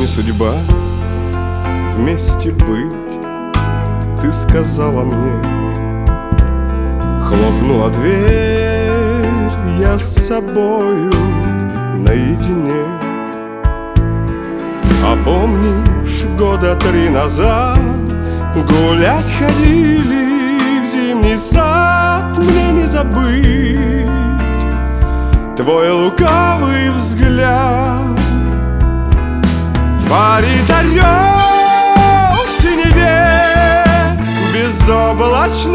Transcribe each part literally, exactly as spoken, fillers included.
судьба вместе быть, ты сказала мне. Хлопнула дверь, я с собою наедине. А помнишь, года три назад гулять ходили в зимний сад? Мне не забыть твой лукавый взгляд. Парит орел в синеве безоблачной,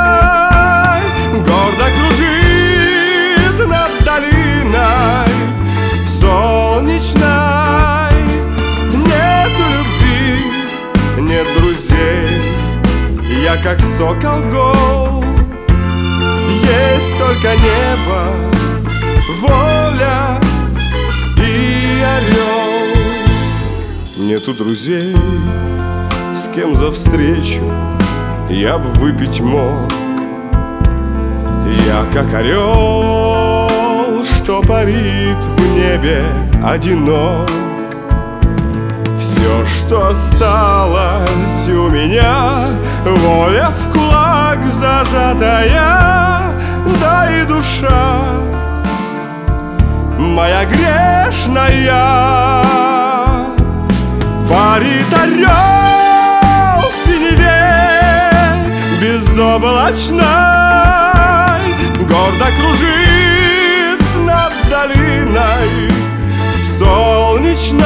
гордо кружит над долиной солнечной. Нету любви, нет друзей, я как сокол гол. Есть только небо, воля и орел. Нету друзей, с кем за встречу я б выпить мог. Я как орел, что парит в небе одинок. Все, что осталось у меня, воля в кулак зажатая, да и душа моя грешная. Парит орел в синеве безоблачной, гордо кружит над долиной солнечной.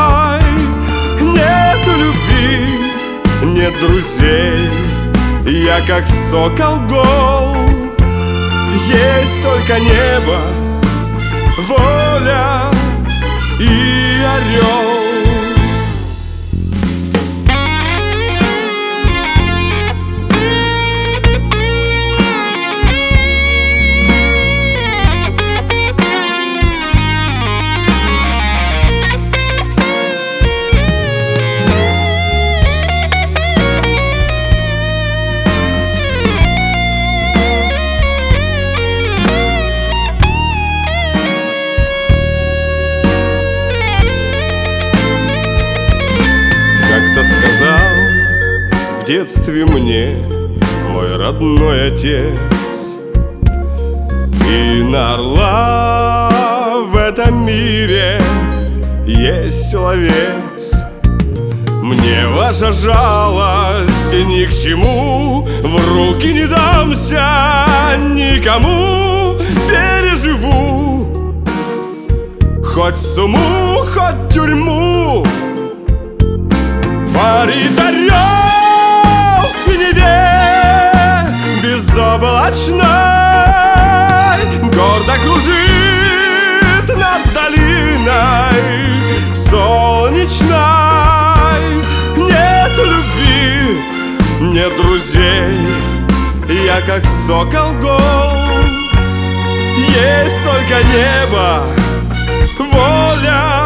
Нету любви, нет друзей, я как сокол гол. Есть только небо, воля и орел. Сказал в детстве мне мой родной отец: и на орла в этом мире есть ловец. Мне ваша жалость ни к чему, в руки не дамся никому. Переживу хоть суму, хоть тюрьму. Парит орел в синеве безоблачной, гордо кружит над долиной солнечной. Нет любви, нет друзей, я как сокол гол. Есть только небо, воля